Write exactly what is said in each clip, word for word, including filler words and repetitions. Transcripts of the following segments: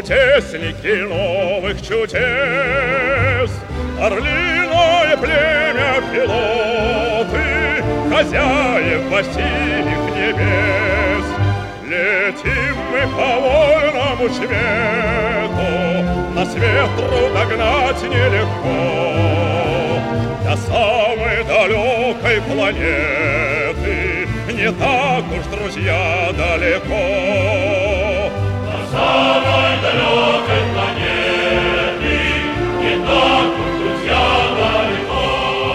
Участники новых чудес, орлиное племя пилоты, хозяев осенних небес. Летим мы по вольному свету, нас ветру догнать нелегко. До самой далекой планеты не так уж, друзья, далеко. До самой далекой планеты не так уж, друзья, далеко.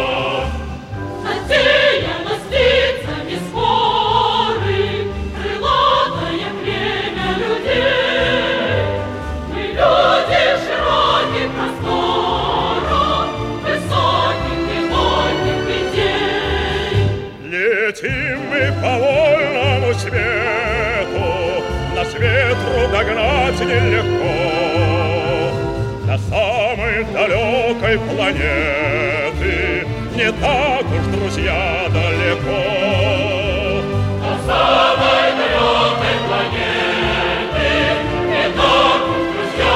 Затеяно с лицами споры, крылатое племя людей. Мы люди широких просторов, высоких и вольных идей. Летим мы по вольному свету, нас ветру догнать нелегко. До самой далекой планеты не так уж, друзья, далеко. До самой далекой планеты не так уж, друзья,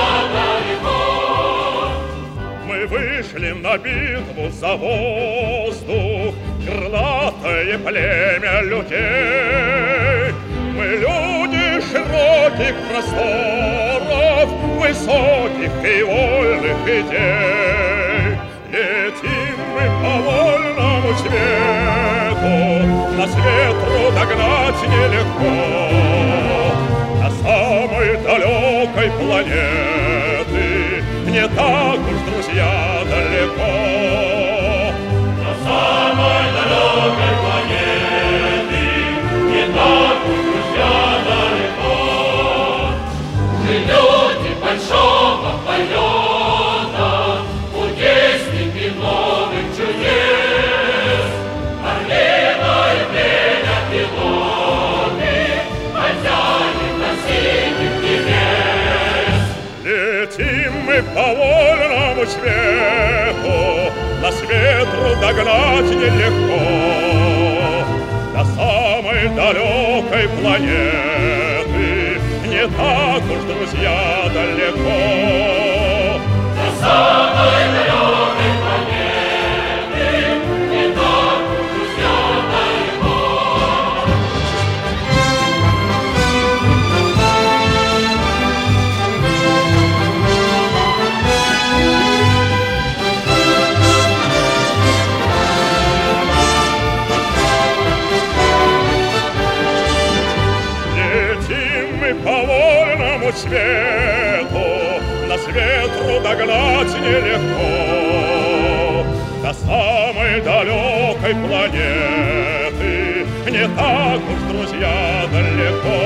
далеко. Мы вышли на битву за воздух, крылатое племя людей. Мы люди широких просторов, высоких и вольных идей. Летим мы по вольному свету, нас ветру догнать нелегко. До самой далекой планеты не так уж, друзья, далеко. До самой далекой планеты не так уж, друзья, далеко. Мы люди большого полета, участники новых чудес. Орлиное племя пилоты, хозяев осенних небес. Летим мы по вольному свету, нас ветру догнать нелегко. До самой далекой планеты не так уж, друзья, далеко. До самой далекой планеты не так уж, друзья, далеко. Летим мы по вольному свету, нас ветру догнать нелегко. До самой далекой планеты не так уж, друзья, далеко.